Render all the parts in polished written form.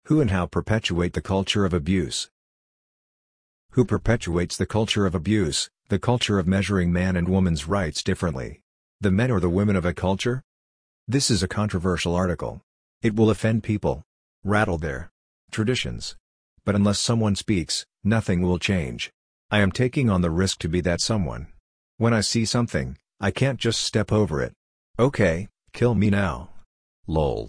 Who and how perpetuate the culture of abuse? Who perpetuates the culture of abuse, the culture of measuring man and woman's rights differently? The men or the women of a culture? This is a controversial article. It will offend people, rattle their traditions. But unless someone speaks, nothing will change. I am taking on the risk to be that someone. When I see something, I can't just step over it. Okay, kill me now. Lol.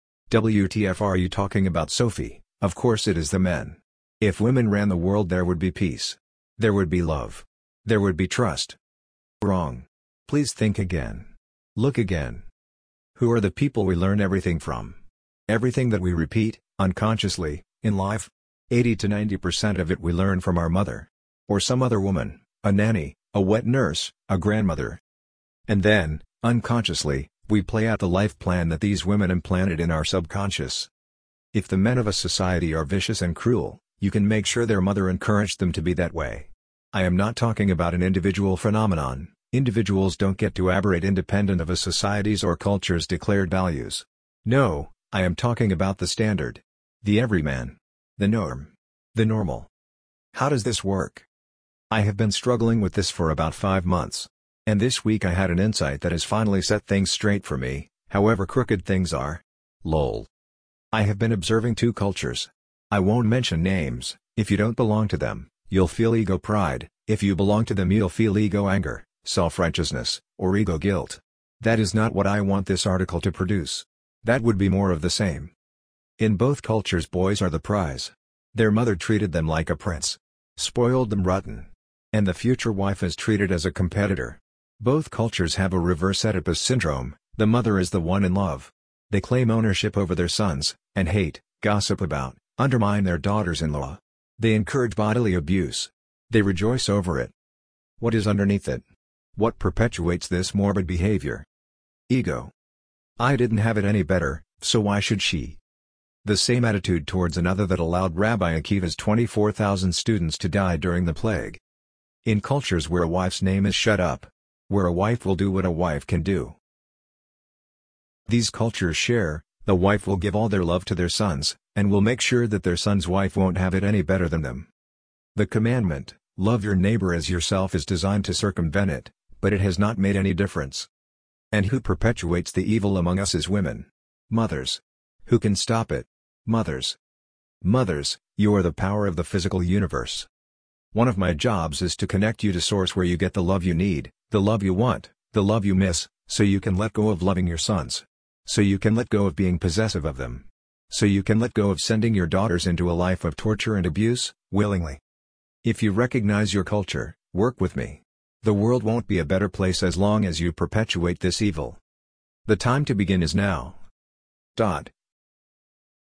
WTF are you talking about, Sophie? Of course it is the men. If women ran the world, there would be peace. There would be love. There would be trust. Wrong. Please think again. Look again. Who are the people we learn everything from? Everything that we repeat, unconsciously, in life? 80 to 90% of it we learn from our mother. Or some other woman, a nanny, a wet nurse, a grandmother. And then, unconsciously, we play out the life plan that these women implanted in our subconscious. If the men of a society are vicious and cruel, you can make sure their mother encouraged them to be that way. I am not talking about an individual phenomenon. Individuals don't get to aberrate independent of a society's or culture's declared values. No, I am talking about the standard. The everyman. The norm. The normal. How does this work? I have been struggling with this for about 5 months. And this week I had an insight that has finally set things straight for me, however crooked things are. Lol. I have been observing 2 cultures. I won't mention names. If you don't belong to them, you'll feel ego pride. If you belong to them, you'll feel ego anger, self-righteousness, or ego guilt. That is not what I want this article to produce. That would be more of the same. In both cultures, boys are the prize. Their mother treated them like a prince. Spoiled them rotten. And the future wife is treated as a competitor. Both cultures have a reverse Oedipus syndrome. The mother is the one in love. They claim ownership over their sons, and hate, gossip about, undermine their daughters-in-law. They encourage bodily abuse. They rejoice over it. What is underneath it? What perpetuates this morbid behavior? Ego. I didn't have it any better, so why should she? The same attitude towards another that allowed Rabbi Akiva's 24,000 students to die during the plague. In cultures where a wife's name is shut up, where a wife will do what a wife can do. These cultures share, the wife will give all their love to their sons, and will make sure that their son's wife won't have it any better than them. The commandment, love your neighbor as yourself, is designed to circumvent it, but it has not made any difference. And who perpetuates the evil among us is women. Mothers. Who can stop it? Mothers. Mothers, you are the power of the physical universe. One of my jobs is to connect you to source where you get the love you need, the love you want, the love you miss, so you can let go of loving your sons. So you can let go of being possessive of them. So you can let go of sending your daughters into a life of torture and abuse, willingly. If you recognize your culture, work with me. The world won't be a better place as long as you perpetuate this evil. The time to begin is now.